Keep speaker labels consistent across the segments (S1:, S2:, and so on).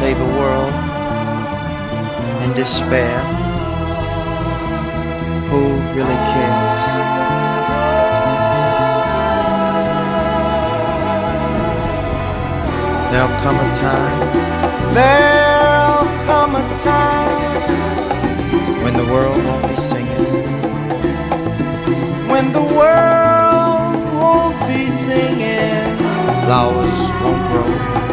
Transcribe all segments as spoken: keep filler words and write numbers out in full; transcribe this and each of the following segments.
S1: save a world in despair. Who really cares? There'll come a time, there'll come a time when the world won't be singing, when the world won't be singing. Flowers won't grow,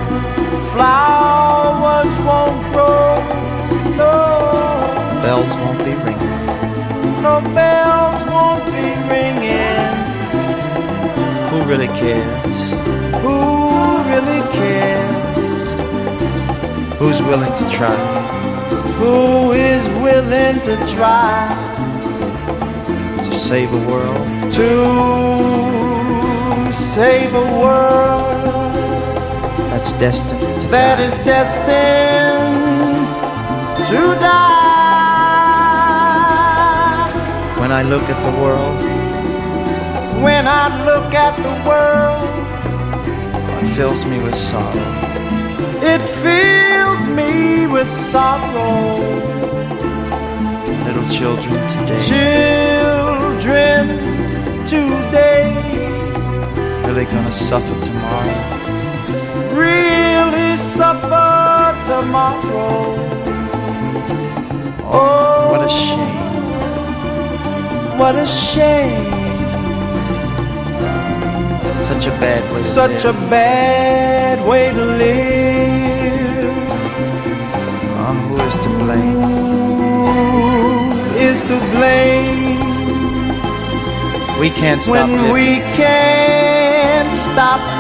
S1: flowers won't grow, no. Bells won't be ringing, no bells won't be ringing. Who really cares? Who really cares? Who's willing to try? Who is willing to try to save a world? To save a world that's destined to that die. Is destined to die. When I look at the world, when I look at the world, it fills me with sorrow. It fills me with sorrow. Little children today, children today, really gonna suffer tomorrow. Really suffer tomorrow. Oh, what a shame. What a shame. Such a bad way to
S2: Such
S1: live.
S2: a bad way to live.
S1: Oh, who is to blame?
S2: Who is to blame?
S1: We can't stop
S2: when
S1: living.
S2: we can't stop